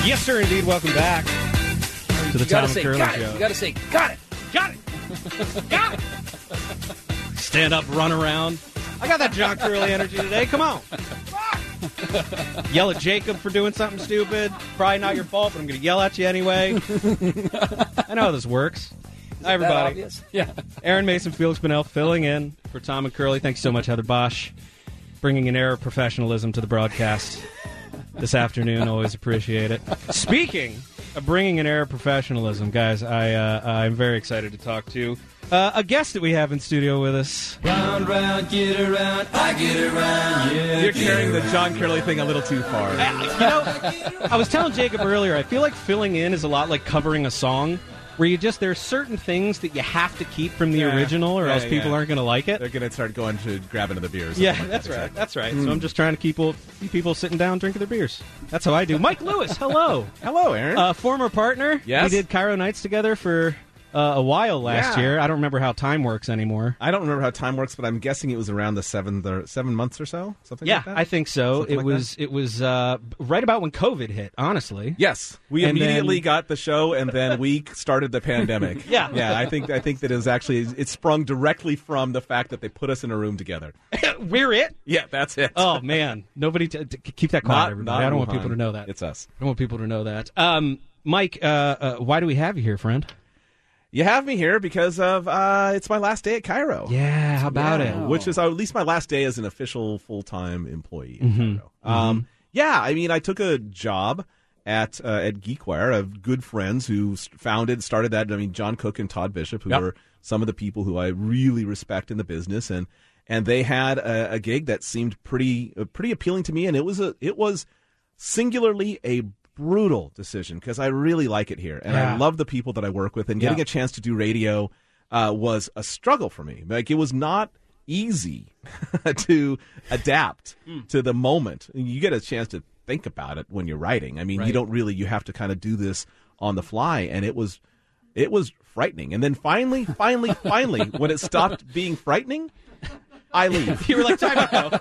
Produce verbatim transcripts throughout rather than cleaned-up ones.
Yes, sir, indeed. Welcome back to the Tom and Curly Show. You got to say, got it. Got it. Got it. Stand up, run around. I got that John Curly energy today. Come on. Yell at Jacob for doing something stupid. Probably not your fault, but I'm going to yell at you anyway. I know how this works. Hi, everybody. Yeah. Aaron Mason, Felix Bunnell filling in for Tom and Curly. Thank you so much, Heather Bosch, bringing an air of professionalism to the broadcast this afternoon. Always appreciate it. Speaking of bringing an air of professionalism, guys, I, uh, I'm very excited to talk to uh, a guest that we have in studio with us. Round, round, get around, I get around, yeah. You're carrying the John Curly thing a little too far. I, you know, I was telling Jacob earlier, I feel like filling in is a lot like covering a song, where you just, there's certain things that you have to keep from the Yeah. original, or Yeah, else people yeah. aren't going to like it. They're going to start going to grab into the beers. Yeah, like that's that, right. exactly. That's right. So I'm just trying to keep people, keep people sitting down drinking their beers. That's how I do. Mike Lewis, hello. Hello, Aaron. Uh, former partner. Yes. We did Cairo Nights together for uh, a while last Yeah. year. I don't remember how time works anymore. I don't remember how time works, but I'm guessing it was around the seventh or seven months or so, something Yeah, like that. I think so. Something it like was it was uh, right about when COVID hit, honestly. Yes, we And immediately then- got the show, and then we started the pandemic. Yeah. yeah. I think I think that it was actually it sprung directly from the fact that they put us in a room together. We're it? Yeah, that's it. Oh, man. Nobody, t- t- keep that quiet, Not- everybody. not I don't want Wuhan. people to know that. It's us. I don't want people to know that. Um, Mike, uh, uh, why do we have you here, friend? You have me here because of uh, it's my last day at Cairo. Yeah, how about Yeah, it? Which is uh, at least my last day as an official full-time employee in Mm-hmm. Cairo. Um, yeah, I mean, I took a job at uh, at GeekWire. I have good friends who s- founded, started that. I mean, John Cook and Todd Bishop, who Yep. are some of the people who I really respect in the business, and and they had a, a gig that seemed pretty uh, pretty appealing to me, and it was a it was singularly a brutal decision because I really like it here, and Yeah. I love the people that I work with, and getting Yeah. a chance to do radio uh, was a struggle for me. Like, it was not easy to adapt to the moment. You get a chance to think about it when you're writing. I mean, Right. you don't really, you have to kind of do this on the fly, and it was it was frightening. And then finally, finally, finally, when it stopped being frightening, I leave. You were like, time out.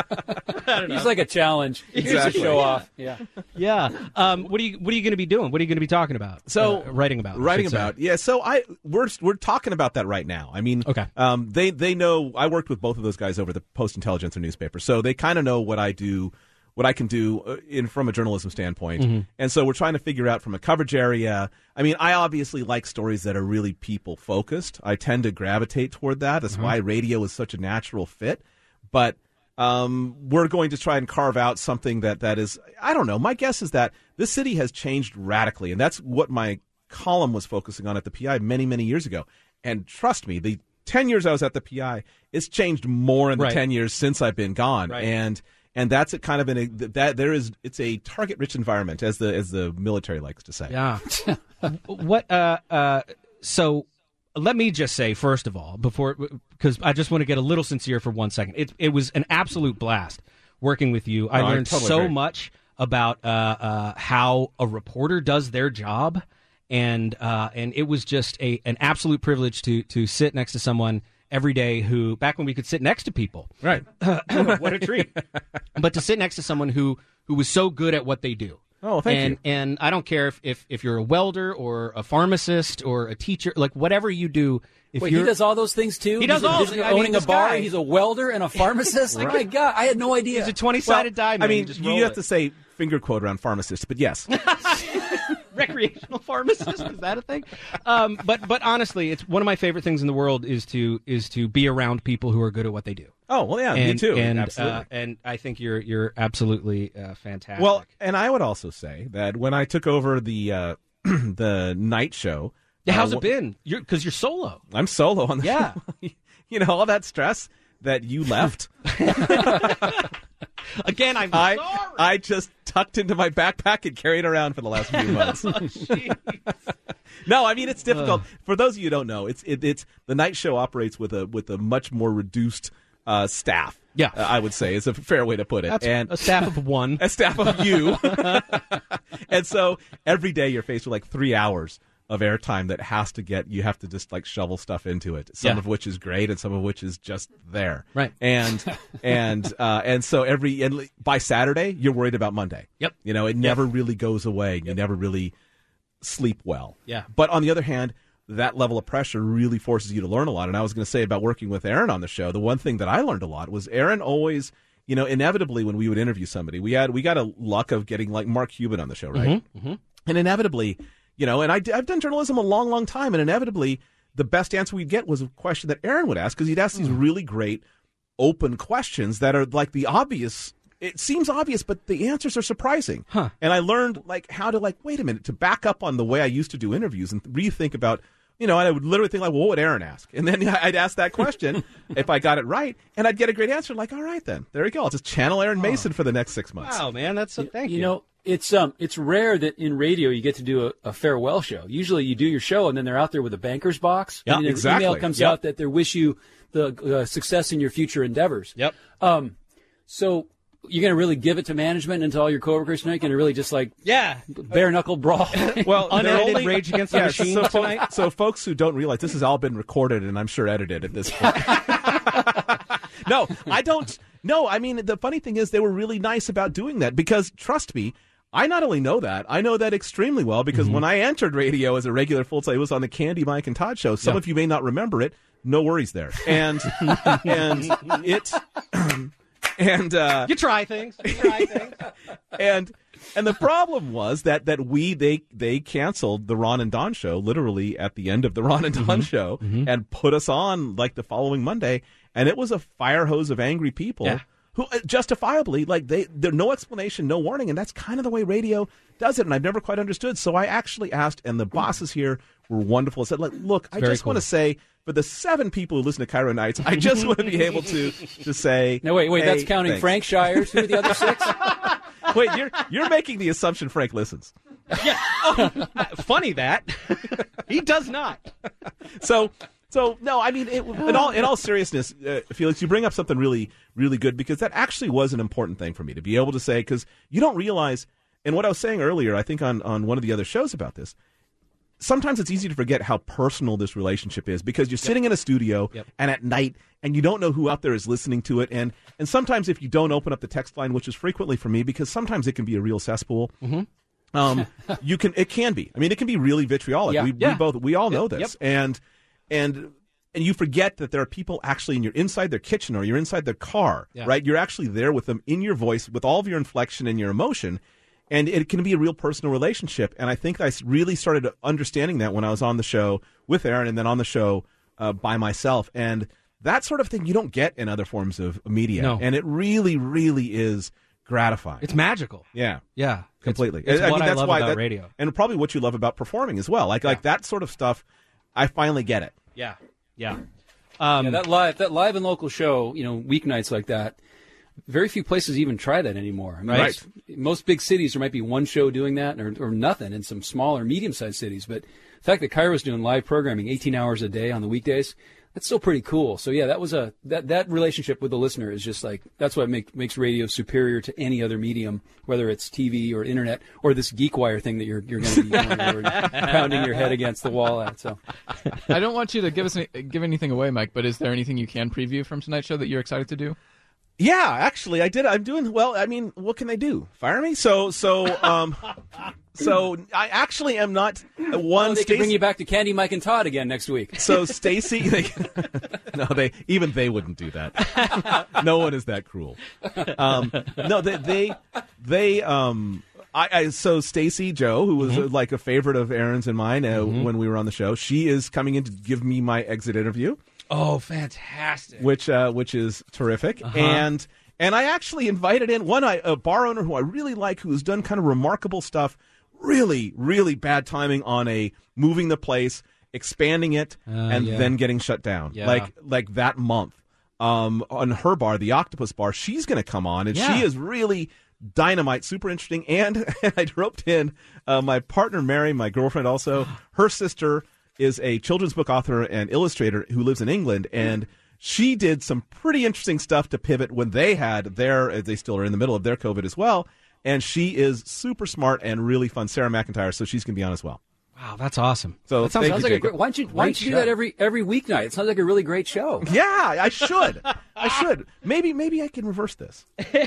I don't know. He's like a challenge. He's Exactly. a show off. Yeah. Yeah. Um, what are you What are you going to be doing? What are you going to be talking about? So Uh, writing about. I writing should say. about, yeah. So I we're we're talking about that right now. I mean, Okay. Um, they they know I worked with both of those guys over the Post Intelligencer newspaper, so they kind of know what I do, what I can do uh, in from a journalism standpoint. Mm-hmm. And so we're trying to figure out from a coverage area. I mean, I obviously like stories that are really people focused. I tend to gravitate toward that. That's Mm-hmm. why radio is such a natural fit. But um, we're going to try and carve out something that, that is, I don't know. My guess is that this city has changed radically, and that's what my column was focusing on at the P I many, many years ago. And trust me, the ten years I was at the P I, it's changed more in the Right. ten years since I've been gone. Right. And and that's a kind of an that there is it's a target-rich environment, as the as the military likes to say. Yeah. what? Uh. Uh. So. Let me just say, first of all, before, because I just want to get a little sincere for one second. It, it was an absolute blast working with you. I Oh, I learned totally so agree. much about uh, uh, how a reporter does their job, and uh, and it was just a an absolute privilege to to sit next to someone every day who, back when we could sit next to people, Right. what a treat. But to sit next to someone who who was so good at what they do. Oh, thank and, you. And I don't care if, if, if you're a welder or a pharmacist or a teacher, like whatever you do. If Wait, you're, he does all those things too? He does he's a, all- he's I mean, owning this a bar. guy- He's a welder and a pharmacist. Oh my God, I had no idea. He's a twenty-sided diamond. I mean, just you roll have it. to say finger quote around pharmacists, but yes. Recreational pharmacist, is that a thing? Um, but but honestly, it's one of my favorite things in the world is to is to be around people who are good at what they do. Oh, well, yeah, and, me too. And Absolutely. uh, and I think you're you're absolutely uh, fantastic. Well, and I would also say that when I took over the uh, the night show, yeah, how's uh, it been? You're because you're solo. I'm solo on the Yeah. you know, all that stress that you left. Again, I'm I sorry. I just tucked into my backpack and carried around for the last few months. No, I mean it's difficult. For those of you who don't know, it's it, it's the night show operates with a with a much more reduced uh, staff. Yeah. uh, I would say is a fair way to put it. That's and a staff of one. a staff of you. And so every day you're faced with like three hours of airtime that has to get, you have to just like shovel stuff into it. Some Yeah. of which is great and some of which is just there. Right. And, and, uh, and so every, and by Saturday, you're worried about Monday. Yep. You know, it never really goes away. You never really sleep well. Yeah. But on the other hand, that level of pressure really forces you to learn a lot. And I was going to say about working with Aaron on the show, the one thing that I learned a lot was Aaron always, you know, inevitably when we would interview somebody, we had, we got a luck of getting like Mark Cuban on the show, right? Mm-hmm. Mm-hmm. And inevitably, you know, and I, I've done journalism a long, long time, and inevitably the best answer we'd get was a question that Aaron would ask, because he'd ask these really great open questions that are like the obvious. It seems obvious, but the answers are surprising. Huh. And I learned like how to like, wait a minute, to back up on the way I used to do interviews and rethink about, you know, and I would literally think like, well, what would Aaron ask? And then I'd ask that question if I got it right, and I'd get a great answer. Like, all right, then there you go. I'll just channel Aaron Mason for the next six months. Wow, man, that's a, thank you. You know, it's um, it's rare that in radio you get to do a, a farewell show. Usually you do your show and then they're out there with a banker's box. Yeah, and an exactly. email comes Yep. out that they wish you the uh, success in your future endeavors. Yep. Um, so you're going to really give it to management and to all your coworkers tonight? Going to really just like Yeah. bare knuckle brawl? Well, they're Unedited only- Rage Against the Yeah, Machine so, fo- tonight. so folks who don't realize this has all been recorded and I'm sure edited at this point. No, I don't. No, I mean, the funny thing is they were really nice about doing that because, trust me, I not only know that, I know that extremely well because Mm-hmm. when I entered radio as a regular full-time, it was on the Candy, Mike, and Todd show. Some Yeah. of you may not remember it. No worries there. And, and it, and, uh, You try things. You try things. and and the problem was that that we they they canceled the Ron and Don show literally at the end of the Ron and Don Mm-hmm. show and put us on like the following Monday, and it was a fire hose of angry people Yeah. who uh, justifiably like they there's no explanation, no warning, and that's kind of the way radio does it, and I've never quite understood. So I actually asked, and the bosses here were wonderful. Said, like, look, I Very just want to cool. say for the seven people who listen to Cairo Nights, I just want to be able to to say, No, wait, wait. hey, that's counting thanks. Frank Shires. Who are the other six? Wait, you're you're making the assumption Frank listens. Yeah. Oh, uh, funny that. He does not. So, so no, I mean, it, in all in all seriousness, uh, Felix, you bring up something really, really good because that actually was an important thing for me to be able to say because you don't realize. And what I was saying earlier, I think on on one of the other shows about this, sometimes it's easy to forget how personal this relationship is because you're sitting in a studio Yep. and at night and you don't know who out there is listening to it. And, and sometimes if you don't open up the text line, which is frequently for me because sometimes it can be a real cesspool. Mm-hmm. Um, you can, it can be, I mean, it can be really vitriolic. Yeah. We, Yeah. we both, we all know Yep. this. And, and, and you forget that there are people actually in your inside their kitchen or you're inside their car, Yeah. right? You're actually there with them in your voice with all of your inflection and your emotion. And it can be a real personal relationship. And I think I really started understanding that when I was on the show with Aaron and then on the show uh, by myself. And that sort of thing you don't get in other forms of media. No. And it really, really is gratifying. It's magical. yeah. Yeah. Completely. It's, it's I what mean, I that's love why about that- radio. And probably what you love about performing as well. Like like that sort of stuff, I finally get it. Yeah. Yeah. Um, Yeah, that live, that live and local show, you know, weeknights like that. Very few places even try that anymore. I mean, Right. it's- Most big cities, there might be one show doing that or, or nothing in some smaller, medium-sized cities. But the fact that Cairo's doing live programming eighteen hours a day on the weekdays, that's still pretty cool. So, yeah, that was a that, that relationship with the listener is just like, that's what make, makes radio superior to any other medium, whether it's T V or internet or this GeekWire thing that you're, you're going to be going over and pounding your head against the wall at. So, I don't want you to give us any, give anything away, Mike, but is there anything you can preview from tonight's show that you're excited to do? Yeah, actually, I did. I'm doing well. I mean, what can they do? Fire me? So, so, um, so I actually am not uh, one. oh, they Stacey, can bring you back to Candy, Mike, and Todd again next week. so Stacy, they, no, they even they wouldn't do that. No one is that cruel. Um, no, they, they, they. Um, I, I so Stacy Joe, who was uh, like a favorite of Aaron's and mine uh, when we were on the show, she is coming in to give me my exit interview. oh, fantastic. which uh, which is terrific. And and I actually invited in one I, a bar owner who I really like, who's done kind of remarkable stuff. Really, really bad timing on a moving the place, expanding it, and yeah. then getting shut down. Yeah. Like like that month. Um, on her bar, the Octopus Bar, she's going to come on, and Yeah. she is really dynamite, super interesting. And, and I roped in uh, my partner Mary, my girlfriend, also her sister is a children's book author and illustrator who lives in England, and she did some pretty interesting stuff to pivot when they had their, they still are in the middle of their COVID as well, and she is super smart and really fun. Sarah McIntyre, so she's going to be on as well. Wow, that's awesome. So that sounds, thank Sounds you, like a Jacob. great, why don't you why don't you do show. that every every weeknight? It sounds like a really great show. Yeah, I should. I should. Maybe maybe I can reverse this.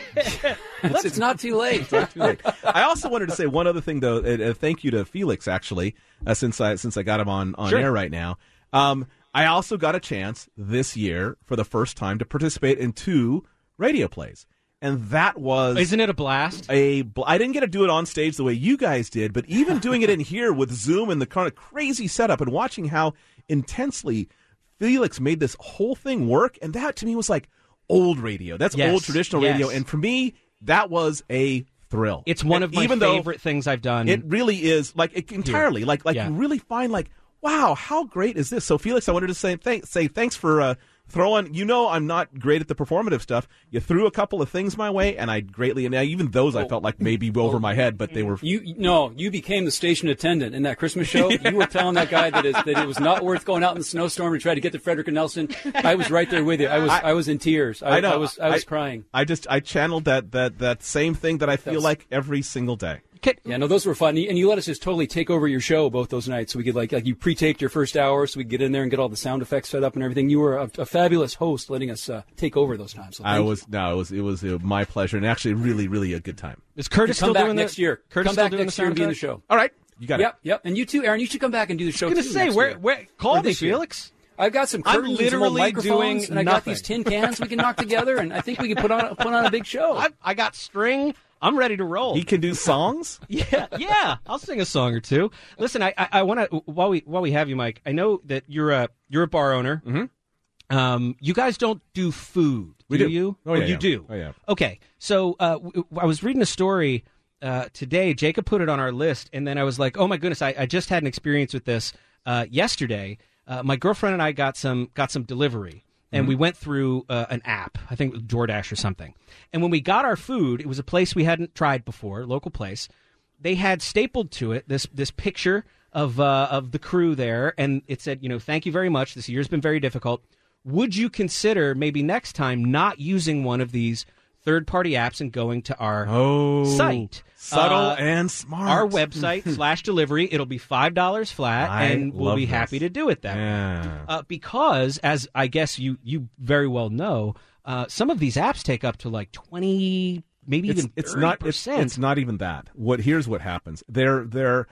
It's, it's not too late. Too late. I also wanted to say one other thing, though. Uh, uh, thank you to Felix, actually, uh, since I since I got him on, on Sure. air right now. Um, I also got a chance this year for the first time to participate in two radio plays. And that was Isn't it a blast? a. bl- I didn't get to do it on stage the way you guys did, but even doing it in here with Zoom and the kind of crazy setup and watching how intensely Felix made this whole thing work, and that to me was like old radio. That's Yes, old traditional yes. radio, and for me, that was a thrill. It's one And of my even though favorite things I've done. It really is like it, entirely like like Yeah. you really find like wow, how great is this? So Felix, I wanted to say thank, say thanks for uh, throwing. You know, I'm not great at the performative stuff. You threw a couple of things my way, and I greatly and even those I felt like maybe over my head, but they were. You no, you became the station attendant in that Christmas show. You were telling that guy that, is, that it was not worth going out in the snowstorm to try to get to Frederick and Nelson. I was right there with you. I was I, I- was in tears. I, I know. I was I was I- crying. I just I channeled that that that same thing that I feel That's- like every single day. Can- Yeah, no, those were fun, and you let us just totally take over your show both those nights. So we could like like you pre-taped your first hour, so we could get in there and get all the sound effects set up and everything. You were a, a fabulous host, letting us uh, take over those times. So I thank you. was no, it was it was uh, my pleasure and actually really really a good time. Is Curtis Come still back doing next the, year. Curtis Come still back doing next the year and be in the soundtrack? show. All right, you got Yep, it. yep. And you too, Aaron. You should come back and do the show. I was too going to say, next where, year. where, call Or me, this year. Felix. I've got some I'm curtains and some old literally microphones, doing and I got nothing. these tin cans we can knock together, and I think we can put on put on a big show. I, I got string. I'm ready to roll. He can do songs. Yeah, yeah. I'll sing a song or two. Listen, I, I, I want to while we while we have you, Mike. I know that you're a you're a bar owner. Mm-hmm. Um, you guys don't do food, We do do. you? Oh, Or yeah, you yeah. do. Oh, yeah. Okay, so uh, w- I was reading a story uh, today. Jacob put it on our list, and then I was like, oh my goodness, I, I just had an experience with this uh, yesterday. Uh, my girlfriend and I got some got some delivery. And we went through uh, an app, I think it was DoorDash or something. And when we got our food, it was a place we hadn't tried before, local place. They had stapled to it this this picture of uh, of the crew there, and it said, you know, thank you very much. This year's been very difficult. Would you consider maybe next time not using one of these third-party apps and going to our Oh, site? subtle Uh, and smart. Our website slash delivery. It'll be five dollars flat, I and we'll love be this. happy to do it that way. Yeah. Uh, because, as I guess you, you very well know, uh, some of these apps take up to like twenty, maybe it's, even it's thirty not it's, percent. it's not even that. What here's what happens. They're they're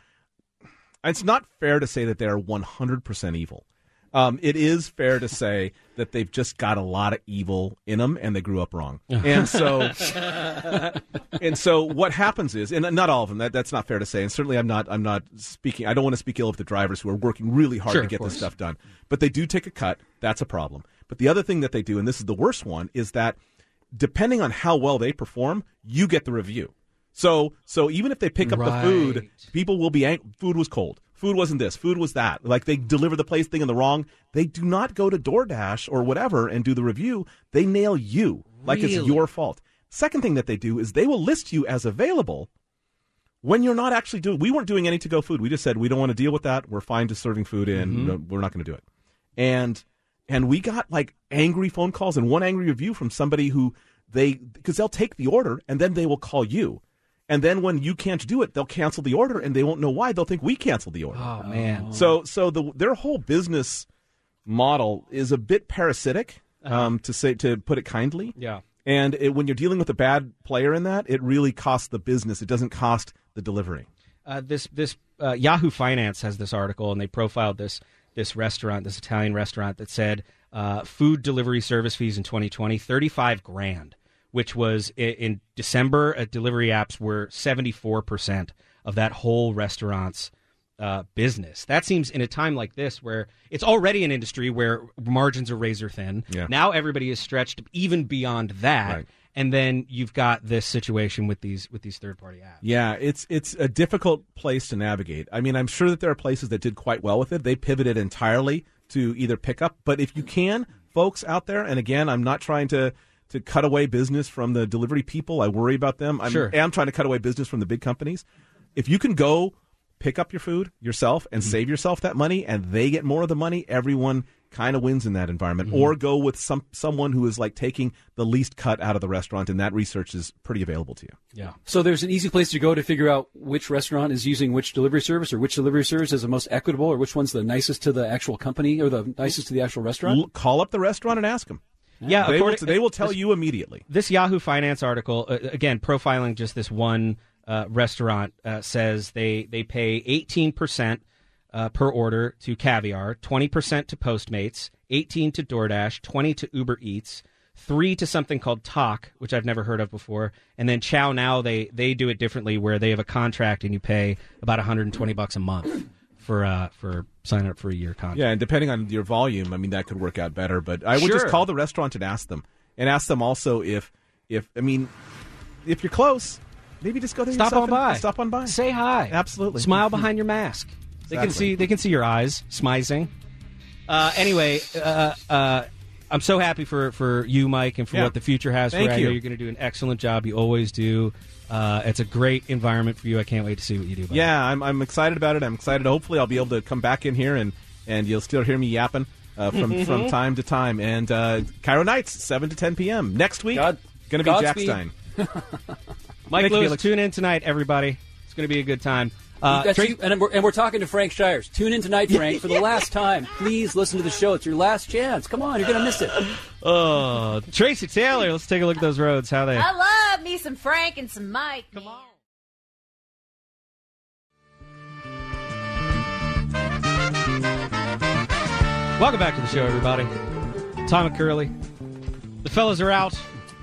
it's not fair to say that they're one hundred percent evil. Um, it is fair to say that they've just got a lot of evil in them, and they grew up wrong. And so, and so, what happens is, and not all of them. That, that's not fair to say. And certainly, I'm not. I'm not speaking. I don't want to speak ill of the drivers who are working really hard Sure, to of get this course. stuff done. But they do take a cut. That's a problem. But the other thing that they do, and this is the worst one, is that depending on how well they perform, you get the review. So, so even if they pick up the food, Right. people will be ang- food was cold. Food wasn't this. Food was that. Like they deliver the place thing in the wrong. They do not go to DoorDash or whatever and do the review. They nail you like it's Really? your fault. Second thing that they do is they will list you as available when you're not actually doing. We weren't doing any to go food. We just said we don't want to deal with that. We're fine just serving food in. Mm-hmm. No, we're not going to do it. And and we got like angry phone calls and one angry review from somebody who they because they'll take the order and then they will call you. And then when you can't do it, they'll cancel the order, and they won't know why. They'll think we canceled the order. Oh man. So, so the their whole business model is a bit parasitic, um, to say to put it kindly. Yeah. And it, when you're dealing with a bad player in that, it really costs the business. It doesn't cost the delivery. Uh, this this uh, Yahoo Finance has this article, and they profiled this this restaurant, this Italian restaurant that said uh, food delivery service fees in twenty twenty thirty-five grand, which was in, in December. Uh, delivery apps were seventy-four percent of that whole restaurant's uh, business. That seems in a time like this where it's already an industry where margins are razor thin. Yeah. Now everybody is stretched even beyond that. Right. And then you've got this situation with these with these third party apps. Yeah, it's it's a difficult place to navigate. I mean, I'm sure that there are places that did quite well with it. They pivoted entirely to either pick up, but if you can, folks out there, and again, I'm not trying to to cut away business from the delivery people. I worry about them. I Sure. am trying to cut away business from the big companies. If you can go pick up your food yourself and Mm-hmm. save yourself that money, and they get more of the money, everyone kind of wins in that environment, mm-hmm. or go with some someone who is like taking the least cut out of the restaurant, and that research is pretty available to you. Yeah. So there's an easy place to go to figure out which restaurant is using which delivery service, or which delivery service is the most equitable, or which one's the nicest to the actual company, or the nicest to the actual restaurant. L- call up the restaurant and ask them. Yeah, they will, they will tell this, you immediately. This Yahoo Finance article, uh, again, profiling just this one uh, restaurant, uh, says they, they pay eighteen percent uh, per order to Caviar, twenty percent to Postmates, eighteen to DoorDash, twenty to Uber Eats, three to something called Tock, which I've never heard of before, and then Chow Now, they, they do it differently where they have a contract and you pay about one hundred twenty bucks a month for uh, for signing up for a year contract. Yeah, and depending on your volume, I mean, that could work out better. But I would Sure. just call the restaurant and ask them. And ask them also if, if I mean, if you're close, maybe just go there Stop yourself on and- by. and Stop on by. Say hi. Absolutely. Smile behind your mask. They can Exactly. see they can see your eyes smizing. Uh, anyway, uh, uh, I'm so happy for, for you, Mike, and for Yeah. what the future has Thank for you. I know you. you're going to do an excellent job. You always do. Uh, it's a great environment for you. I can't wait to see what you do. buddy. Yeah, I'm I'm excited about it. I'm excited. Hopefully, I'll be able to come back in here and, and you'll still hear me yapping uh, from from time to time. And uh, Cairo Nights, seven to ten p.m. next week. God- going to be Jack Godspeed. Stein. Mike Thank you, Lewis, Felix. tune in tonight, everybody. It's going to be a good time. Uh, That's Tracy- you, and, we're, and we're talking to Frank Shires. Tune in tonight, Frank, for the last time. Please listen to the show. It's your last chance. Come on, you're going to miss it. oh, Tracy Taylor. Let's take a look at those roads. How they? I love me some Frank and some Mike. Come on. Welcome back to the show, everybody. Tom and Curly. The fellas are out.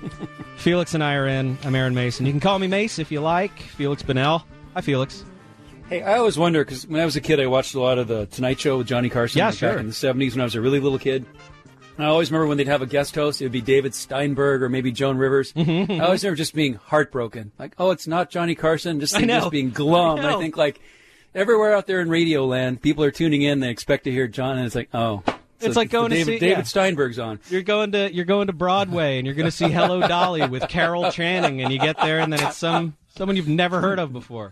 Felix and I are in. I'm Aaron Mason. You can call me Mace if you like. Felix Bonnell. Hi, Felix. Hey, I always wonder, because when I was a kid, I watched a lot of the Tonight Show with Johnny Carson Yeah, like sure. back in the seventies when I was a really little kid. And I always remember when they'd have a guest host, it would be David Steinberg or maybe Joan Rivers. I always remember just being heartbroken. Like, oh, it's not Johnny Carson, just, I know. just being glum. I And I know. think, like, everywhere out there in radio land, people are tuning in, they expect to hear John, and it's like, oh. So It's like going to David, see- David yeah. Steinberg's on. You're going to you're going to Broadway and you're going to see Hello Dolly with Carol Channing, and you get there and then it's some someone you've never heard of before.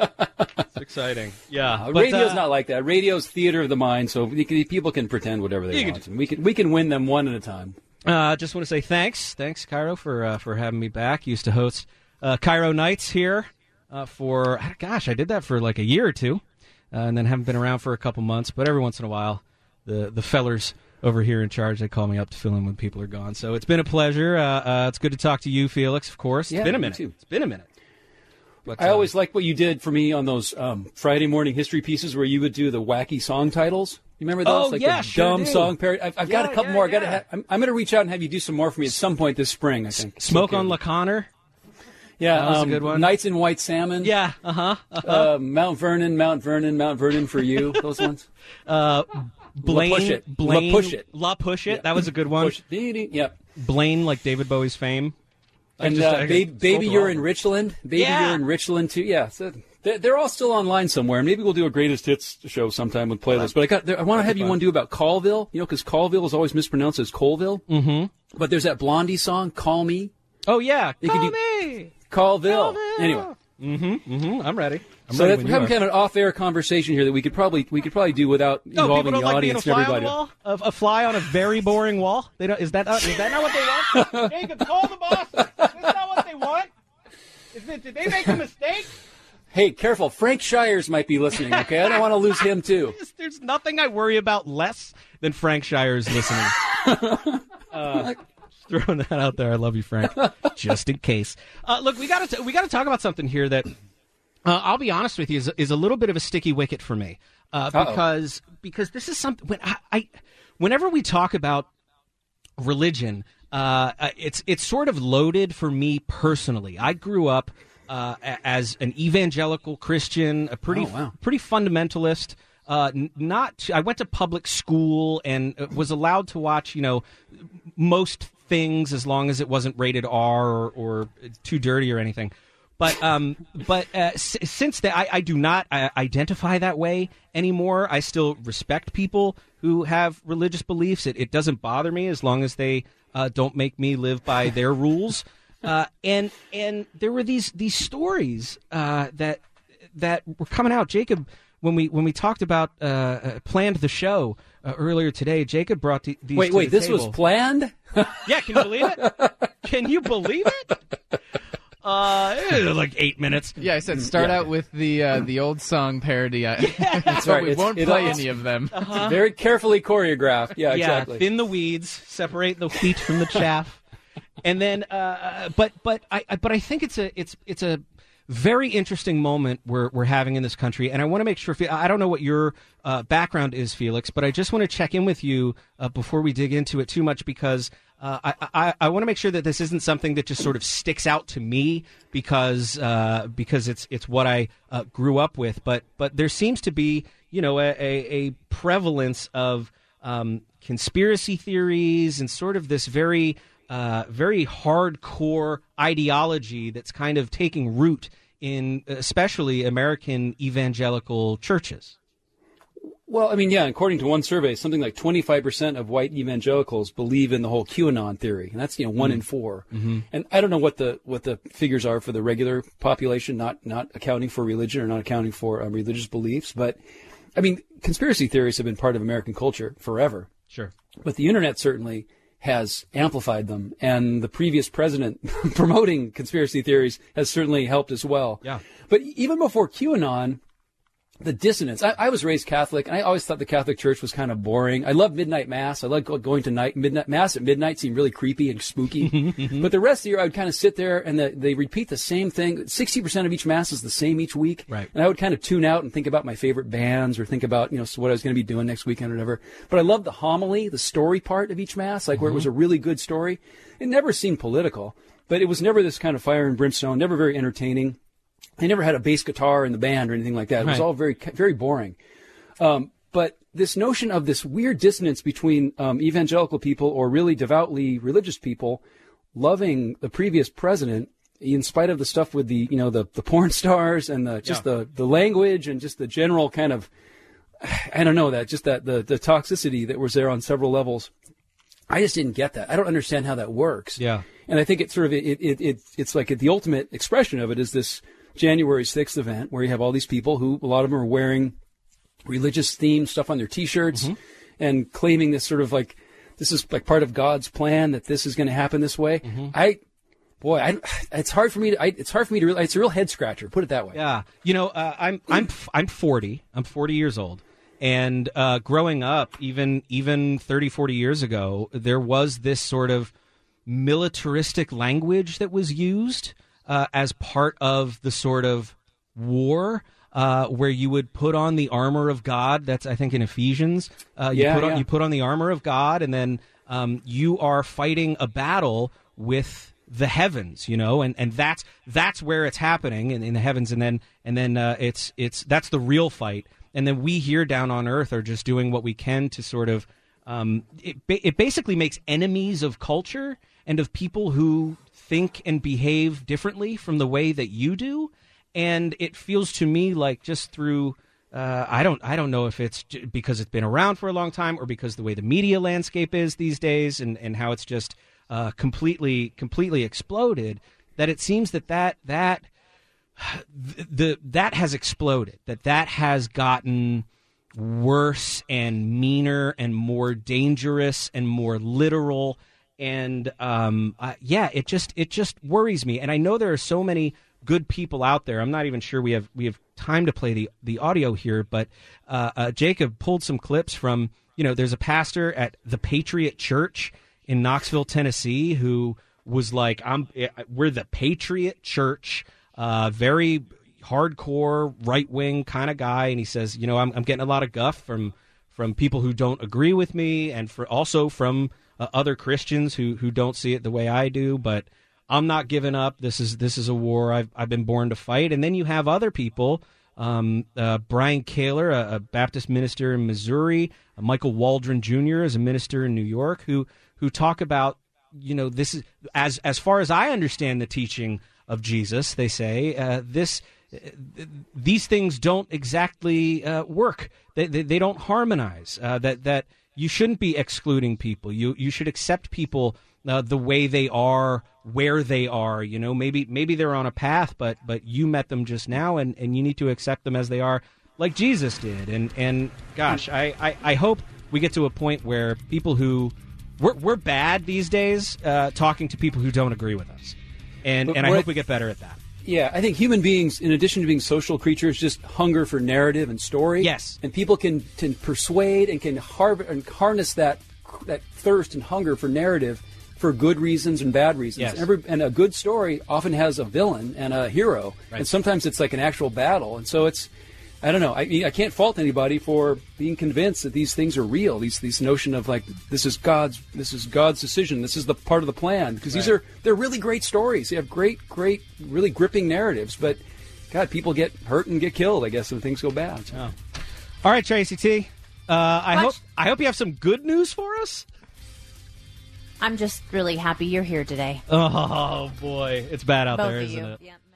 It's exciting. Yeah, Uh, but, radio's uh, not like that. Radio's theater of the mind, so you can, people can pretend whatever they You want. And we can we can win them one at a time. Uh, just want to say thanks, thanks, Cairo, for uh, for having me back. Used to host uh, Cairo Nights here uh, for gosh, I did that for like a year or two, uh, and then haven't been around for a couple months. But every once in a while, the the fellers over here in charge, they call me up to fill in when people are gone. So it's been a pleasure. Uh, uh, it's good to talk to you, Felix. Of course, Yeah, it's been a me minute. too. It's been a minute. But, I uh, always liked what you did for me on those um, Friday morning history pieces where you would do the wacky song titles. You remember those? Oh, like yeah, the sure dumb do. song parody. I've, I've got Yeah, a couple yeah, more. I gotta yeah. ha- I'm, I'm going to reach out and have you do some more for me at some point this spring, I think. Smoke Okay. on La Connor. Yeah, That was a um, good one. Nights in White Salmon. Yeah, uh-huh. uh-huh. Uh, Mount Vernon, Mount Vernon, Mount Vernon for you. Those ones. Uh, Blaine, La Push It. La Blaine, Push It. La Push It. Yeah. That was a good one. Push. Dee-dee. Yep. Blaine, like David Bowie's fame. I And just- uh, I baby, spoke baby of you're all in of them. Richland. Baby, Yeah. you're in Richland too. Yeah, so they're, they're all still online somewhere. Maybe we'll do a greatest hits show sometime with playlists. But I got, I want to have you one do about Colville. You know, because Colville is always mispronounced as Colville. Mm-hmm. But there's that Blondie song, "Call Me." Oh yeah, You call could do- me. Colville. Colville. Anyway, Mm-hmm, I'm ready. I'm so ready that, when we're you having are. kind of an off-air conversation here that we could probably we could probably do without No, involving people don't the like being a audience and fly on everybody. the wall. A, a fly on a very boring wall. They don't. Is that not, is that not what they want? Jacob, call the boss. Is that not what they want? Is it, did they make a mistake? Hey, careful! Frank Shires might be listening. Okay, I don't want to lose him too. There's nothing I worry about less than Frank Shires listening. uh, just throwing that out there. I love you, Frank. Just in case. Uh, look, we got to we got to talk about something here that uh, I'll be honest with you is, is a little bit of a sticky wicket for me uh, because because this is something when I, I whenever we talk about religion, uh, it's it's sort of loaded for me personally. I grew up uh, a- as an evangelical Christian, a pretty Oh, wow. pretty fundamentalist. Uh, n- not I went to public school and uh, was allowed to watch, you know, most things as long as it wasn't rated R or, or too dirty or anything. But um, but uh, s- since that, I, I do not uh, identify that way anymore. I still respect people who have religious beliefs. It, it doesn't bother me as long as they uh, don't make me live by their rules. Uh, and and there were these these stories uh, that that were coming out. Jacob, when we when we talked about uh, uh, planned the show uh, earlier today, Jacob brought the, these. Wait, to wait, the this table. was planned? Yeah, can you believe it? Can you believe it? Uh, eh, like eight minutes. Yeah, I said start Yeah. out with the uh, the old song parody. I, That's but right. we It's- won't it play all- any of them. It's very carefully choreographed. Yeah, Yeah, exactly. thin the weeds, separate the wheat from the chaff, and then. Uh, but but I, I but I think it's a it's it's a very interesting moment we're we're having in this country, and I want to make sure. I don't know what your uh, background is, Felix, but I just want to check in with you uh, before we dig into it too much because. Uh, I, I, I want to make sure that this isn't something that just sort of sticks out to me because uh, because it's it's what I uh, grew up with. But but there seems to be you know a, a, a prevalence of um, conspiracy theories and sort of this very uh, very hardcore ideology that's kind of taking root in especially American evangelical churches. Well, I mean, yeah, according to one survey, something like twenty-five percent of white evangelicals believe in the whole QAnon theory, and that's, you know, one in four. Mm-hmm. And I don't know what the what the figures are for the regular population, not not accounting for religion or not accounting for um, religious beliefs, but I mean, conspiracy theories have been part of American culture forever. Sure. But the internet certainly has amplified them, and the previous president promoting conspiracy theories has certainly helped as well. Yeah. But even before QAnon, the dissonance. I, I was raised Catholic, and I always thought the Catholic Church was kind of boring. I love midnight mass. I like going to night midnight mass at midnight. Seemed really creepy and spooky. But the rest of the year, I would kind of sit there, and the, they repeat the same thing. Sixty percent of each mass is the same each week. Right. And I would kind of tune out and think about my favorite bands, or think about you know what I was going to be doing next weekend or whatever. But I loved the homily, the story part of each mass, like mm-hmm. where it was a really good story. It never seemed political, but it was never this kind of fire and brimstone. Never very entertaining. They never had a bass guitar in the band or anything like that. It was right. all very, very boring. Um, but this notion of this weird dissonance between um, evangelical people or really devoutly religious people loving the previous president, in spite of the stuff with the, you know, the, the porn stars and the, just yeah. the, the language and just the general kind of, I don't know, that just that the, the toxicity that was there on several levels. I just didn't get that. I don't understand how that works. Yeah. And I think it's sort of, it, it, it, it's like the ultimate expression of it is this January sixth event where you have all these people who, a lot of them are wearing religious themed stuff on their T-shirts mm-hmm. and claiming this sort of like, this is like part of God's plan, that this is going to happen this way. Mm-hmm. I, boy, I, it's hard for me to, I, it's hard for me to realize, it's a real head scratcher, put it that way. Yeah. You know, uh, I'm, I'm, I'm forty, I'm forty years old. And uh, growing up, even, even thirty, forty years ago, there was this sort of militaristic language that was used Uh, as part of the sort of war uh, where you would put on the armor of God. That's, I think, in Ephesians. Uh, you, yeah, put on, yeah. you put on the armor of God, and then um, you are fighting a battle with the heavens, you know, and, and that's that's where it's happening in, in the heavens, and then and then uh, it's it's that's the real fight, and then we here down on earth are just doing what we can to sort of um, it it basically makes enemies of culture and of people who think and behave differently from the way that you do, and it feels to me like just through uh, I don't I don't know if it's j- because it's been around for a long time or because the way the media landscape is these days and, and how it's just uh, completely completely exploded, that it seems that that that the that has exploded, that that has gotten worse and meaner and more dangerous and more literal. And um, uh, yeah, it just it just worries me. And I know there are so many good people out there. I'm not even sure we have we have time to play the, the audio here. But uh, uh, Jacob pulled some clips from, you know, there's a pastor at the Patriot Church in Knoxville, Tennessee, who was like, I'm we're the Patriot Church, uh, very hardcore right wing kind of guy. And he says, you know, I'm, I'm getting a lot of guff from from people who don't agree with me, and for also from Uh, other Christians who, who don't see it the way I do, but I'm not giving up. This is this is a war I've I've been born to fight. And then you have other people, um, uh, Brian Kaler, a, a Baptist minister in Missouri, uh, Michael Waldron Junior is a minister in New York, who who talk about, you know, this is as as far as I understand the teaching of Jesus. They say uh, this. These things don't exactly uh, work. They, they they don't harmonize. Uh, that that. You shouldn't be excluding people. You you should accept people uh, the way they are, where they are. You know, maybe maybe they're on a path, but but you met them just now, and, and you need to accept them as they are. like Jesus did. And, and gosh, I, I, I hope we get to a point where people who we're, we're bad these days uh, talking to people who don't agree with us. And, But and I what- hope we get better at that. Yeah, I think human beings, in addition to being social creatures, just hunger for narrative and story. Yes. And people can, can persuade and can har- and harness that that thirst and hunger for narrative for good reasons and bad reasons. Yes. Every, and a good story often has a villain and a hero. Right. And sometimes it's like an actual battle. And so it's, I don't know, I mean, I can't fault anybody for being convinced that these things are real. These these notion of like, this is God's this is God's decision. This is the part of the plan. Because these Right. are, they're really great stories. They have great, great, really gripping narratives. But, God, people get hurt and get killed, I guess, when things go bad. So. Oh. All right, Tracy T. Uh, I What? hope I hope you have some good news for us. I'm just really happy you're here today. Oh boy, it's bad out Both there, of isn't you. it? Yeah.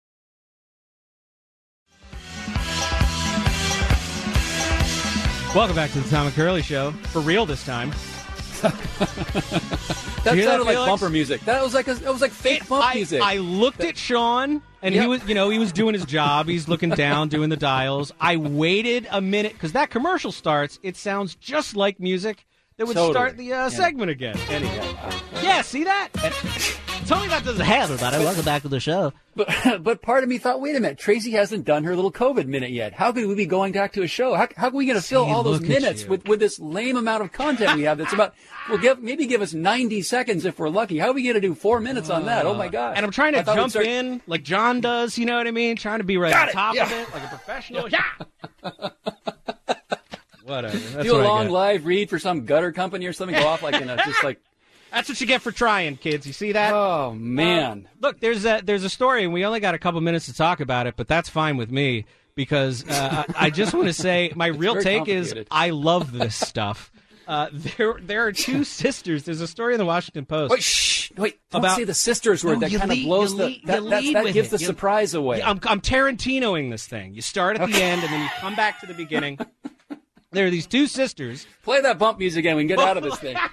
Welcome back to the Tom and Curly Show for real this time. That You hear sounded that, like Felix? bumper music. That was like a, that was like fake bump I, music. I looked at Sean, and he Yep. was, you know, he was doing his job. He's looking down, doing the dials. I waited a minute because that commercial starts. It sounds just like music that would Totally. start the uh, Yeah. segment again. Anyway, yeah, see that? Tell me that doesn't happen, everybody. Welcome back to the show. But, but part of me thought, wait a minute, Tracy hasn't done her little COVID minute yet. How could we be going back to a show? How, how are we going to fill all those look at minutes you. with, with this lame amount of content we have that's about, well, give, maybe give us ninety seconds if we're lucky. How are we going to do four minutes on that? Oh, my God. And I'm trying to I thought we'd jump start- in like John does, you know what I mean? Trying to be right Got on it, top yeah. of it, like a professional. Yeah. Whatever. That's Do what a I long get. live read for some gutter company or something. Go off like in a, just like, That's what you get for trying, kids. You see that? oh, man. Look, there's a there's a story, and we only got a couple minutes to talk about it, but that's fine with me because uh, I, I just want to say my real very take is complicated. I love this stuff. Uh, there there are two sisters. There's a story in the Washington Post. Wait, shh. Wait, don't About- say the sisters word. No, that you kind of lead- blows you the, lead- that, you that's- lead that with gives it. the You- surprise away. Yeah, I'm, I'm Tarantinoing this thing. You start at the end, and then you come back to the beginning. There are these two sisters. Play that bump music again. We can get out of this thing.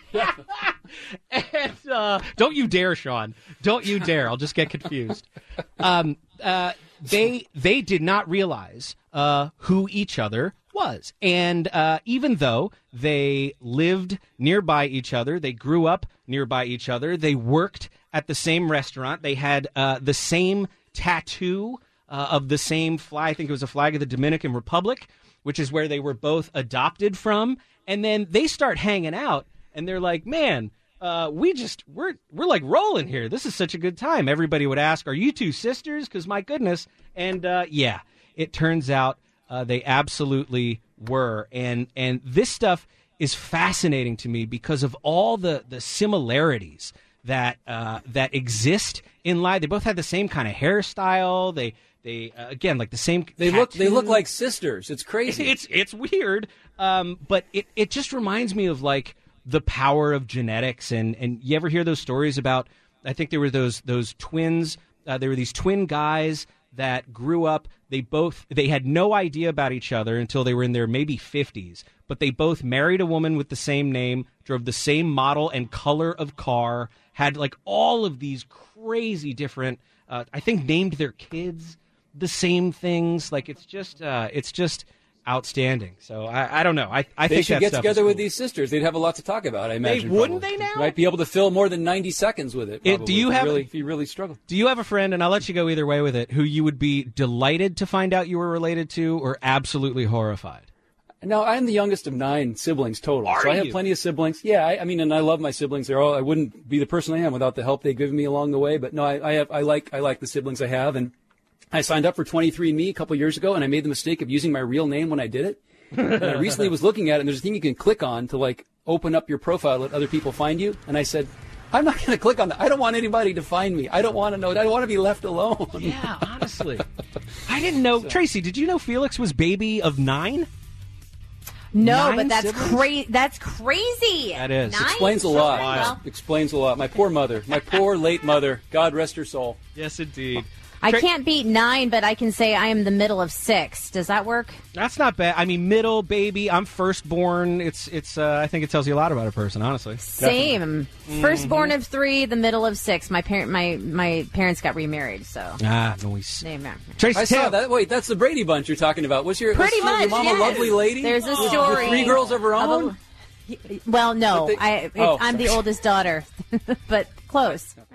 And uh, don't you dare, Sean. Don't you dare. I'll just get confused. Um, uh, they they did not realize uh, who each other was. And uh, even though they lived nearby each other, they grew up nearby each other, they worked at the same restaurant, they had uh, the same tattoo uh, of the same flag. I think it was a flag of the Dominican Republic, which is where they were both adopted from. And then they start hanging out, and they're like, man, uh, we just, we're we're like rolling here. This is such a good time. Everybody would ask, are you two sisters? Because my goodness. And uh, yeah, it turns out uh, they absolutely were. And and this stuff is fascinating to me because of all the, the similarities that uh, that exist in life. They both had the same kind of hairstyle. They they uh, again like the same. They look they look tattoo. like sisters. It's crazy. It's it's weird, um, but it, it just reminds me of like the power of genetics. And, and you ever hear those stories about? I think there were those those twins. Uh, there were these twin guys that grew up. They both they had no idea about each other until they were in their maybe fifties. But they both married a woman with the same name, drove the same model and color of car, had like all of these crazy different. Uh, I think named their kids the same things. Like it's just uh, it's just outstanding. So I, I don't know. I, I they think should that get stuff together is with cool. these sisters. They'd have a lot to talk about. I imagine. wouldn't probably. they now? Might be able to fill more than ninety seconds with it. It- probably, do you if have- really, if you really struggle? Do you have a friend, and I'll let you go either way with it, who you would be delighted to find out you were related to, or absolutely horrified? No, I'm the youngest of nine siblings total. Are so I have you? plenty of siblings. Yeah, I, I mean, and I love my siblings. They're all. I wouldn't be the person I am without the help they've given me along the way. But no, I, I have. I like. I like the siblings I have, and I signed up for twenty-three and me a couple years ago, and I made the mistake of using my real name when I did it. And I recently was looking at it, and there's a thing you can click on to like open up your profile, let other people find you. And I said, I'm not going to click on that. I don't want anybody to find me. I don't want to know. I don't want to be left alone. Yeah, honestly. I didn't know. Tracy, did you know Felix was baby of nine? No, Nine but that's siblings? crazy. That's crazy. That is. Nine? Explains a Sure, lot. well, Explains a lot. My poor mother. My poor late mother. God rest her soul. Yes, indeed. I Tra- can't beat nine, but I can say I am the middle of six. Does that work? That's not bad. I mean, middle baby. I'm firstborn. It's it's. Uh, I think it tells you a lot about a person, honestly. Same. Definitely. Firstborn Mm-hmm. of three, the middle of six. My parent, my my parents got remarried, so. Ah, noise. They, Tracy I saw Taylor. that. Wait, that's the Brady Bunch you're talking about. Was your, Pretty was much. your mom yes. a lovely lady? There's a With- story. With three girls of her own? Of a- well, no. But they- I, it, Oh, I'm the sorry. oldest daughter, but close.